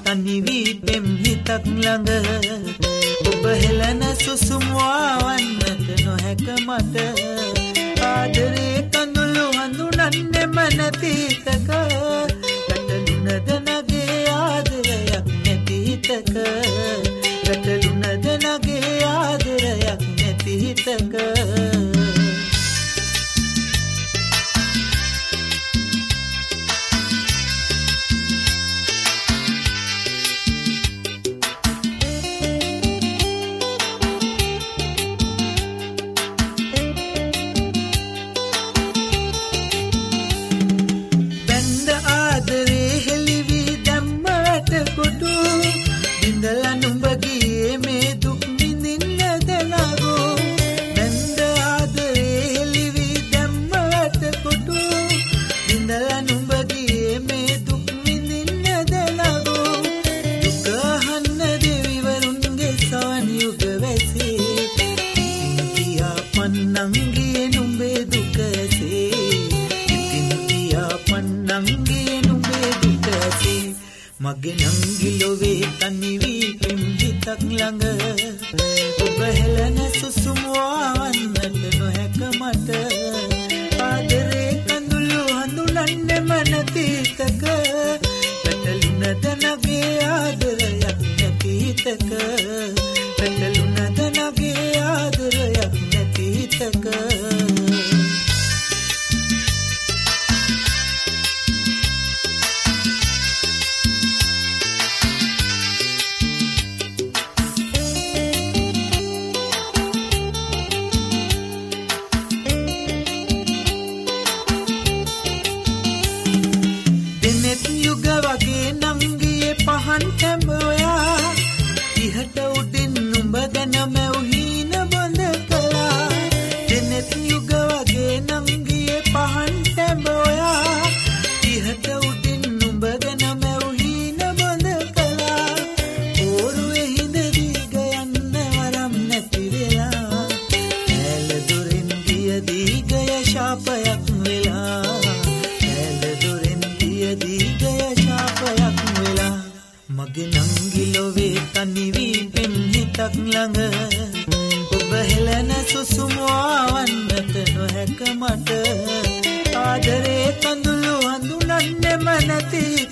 තනි වී පෙම් හිතක් ළඟ ඔබ හෙළන සුසුම් වවන්නට නොහැක මට ආදරේ කඳුළු හඳුනන්නේ මනතිතක පැටලුනද නගේ ආදරයක් නැති හිතක පැටලුනද නගේ ආදරයක් නැති හිතක මගේ නංගිලොවේ තනි වී පෙම් හිතක් ළඟ ඔබ හෙළන සුසුම් වවන්නට නොහැක මට ආදරේ කඳුළු හඳුනන්නේ මනතිතක පැටලුනද නගේ ආදරයක් නැති හිතක පැටලුනද නගේ ආදරයක් නැති හිතක ඉහට උඩින් නුඹ ගැන මැව්හීන බොඳ කළා දෙනෙත් යුග වගේ නංගියේ පහන් තැඹෝයා ඉහට උඩින් නුඹ ගැන මැව්හීන බොඳ කළා ඕරුවේ හිඳ දීග යන්න වරම් නැති වෙලා ඇල දොරෙන් ගිය දීගය ශාපයක් වෙලා ඇල දොරෙන් ගිය දීගය ශාපයක් වෙලා මගේ නංගිලොවේ තනි වී පෙම් හිතක් ළඟ ඔබ හෙළන සුසුම් වවන්නට නොහැක මට ආදරේ කඳුළු හඳුනන්නේ මනතිතක